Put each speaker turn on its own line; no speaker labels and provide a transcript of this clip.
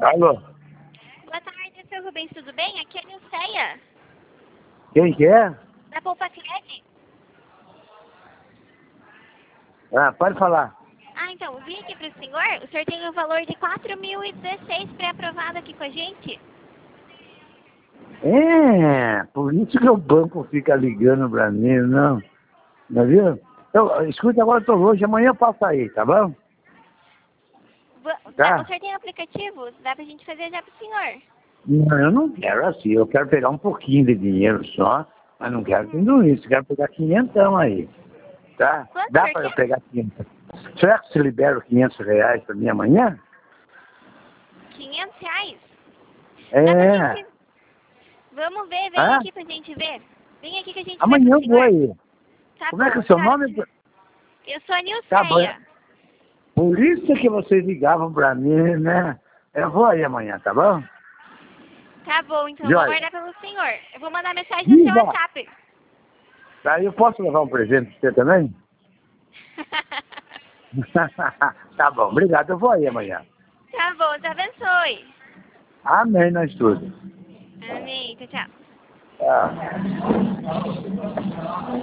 Alô?
Boa tarde, seu Rubens, tudo bem? Aqui é a Nilceia,
Quem que é?
da Poupa Cred.
Ah, pode falar.
Então, eu vim aqui para o senhor. O senhor tem um valor de 4.016 pré-aprovado aqui com a gente.
É, por isso que o banco fica ligando pra mim, não. Não viu? Escuta, agora eu tô longe, amanhã eu passo aí, tá bom? Tá.
O senhor tem aplicativo? Dá pra gente fazer já pro senhor.
Não, eu não quero assim, eu quero pegar um pouquinho de dinheiro só, mas não quero tudo isso, quero pegar 500 aí, tá?
Quanto
Dá
o senhor
pra eu
quer?
pegar 500? Será que você libera os 500 reais pra mim amanhã?
500 reais? Dá pra
É.
gente... Vamos ver, vem
Hã?
aqui pra gente ver. Vem aqui que a gente vê
Amanhã
pro
eu vou
senhor.
aí.
Tá
Como é que é
bom,
o seu
tá.
nome?
Eu sou a
Tá bom.
Nilceia.
Por isso que vocês ligavam pra mim, né? Eu vou aí amanhã, tá bom?
Tá bom, então vou
Joia.
aguardar pelo senhor. Eu vou mandar mensagem no seu
Viva!
WhatsApp.
Aí eu posso levar um presente pra você também? Tá bom, obrigado. Eu vou aí amanhã.
Tá bom, Deus abençoe.
Amém, nós tudo.
Amém, tchau, tchau.
Tchau.